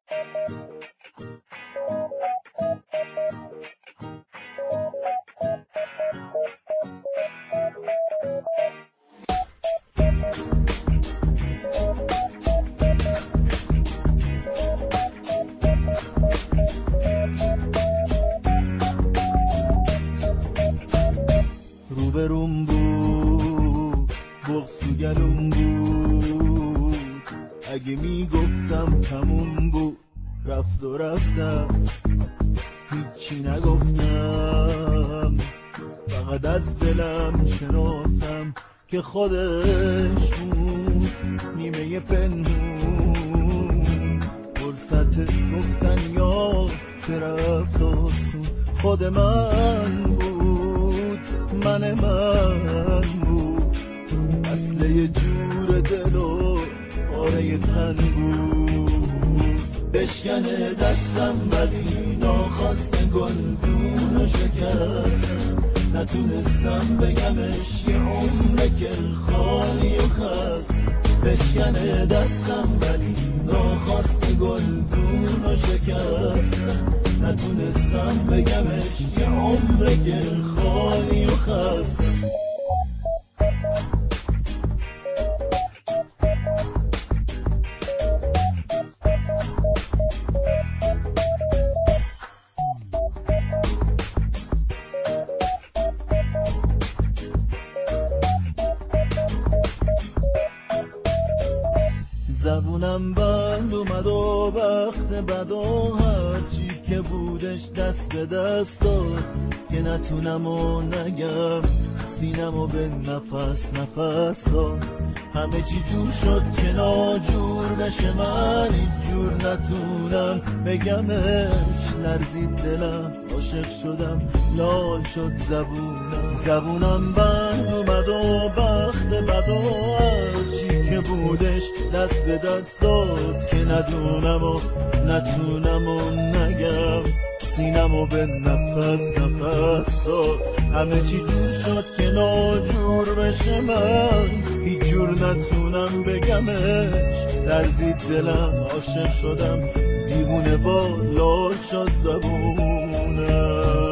روبروم بود بغض تو گلوم بود، اگه میگفتم تموم بود رفت و رفتم، هیچی نگفتم، فقط از دلم شنفتم که خودش بود نیمه پنهون، فرصت گفتن یا که رفت آسون، خود من بود، من بود، اصل یه جور دل و پاره تن بود، بشکنه دستم ولی ناخواسته گلدون و شکستم، نتونستم بگمش یه عمره که خالی و خست، بشکنه دستم ولی ناخواسته گلدون و شکستم، نتونستم بگمش یه عمره که خالی و خست. زبونم بند اومد و وقت بد و هرچی که بودش دست به دست داد، که نتونم و نگم سینم و به نفس داد، همه چی جور شد که ناجور بشه، من این جور نتونم بگمش، لرزید دلم عاشق شدم لال شد زبونم بند اومد و بخت بد و هرچی که بودش دست به دست داد، که ندونم و نتونم و نگم سینم و به نفس داد، همه چی جور شد که ناجور بشه، من هیچ جور نتونم بگمش، لرزید دلم عاشق شدم دیوونه با لال شد زبونم.